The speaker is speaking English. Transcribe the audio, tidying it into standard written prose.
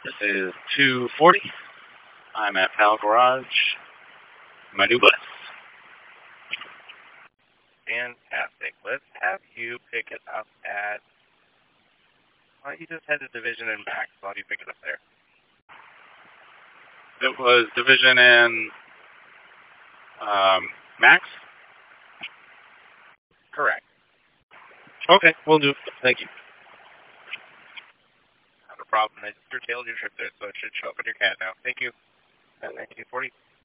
This is 240. I'm at Pal Garage. My new bus. Fantastic. Let's have you pick it up at... Why don't you just head to Division and Max? Why don't you pick it up there? It was Division and Max? Correct. Okay, we'll do. Thank you. Not a problem. I just curtailed your trip there, so it should show up in your CAD now. Thank you. At 1940.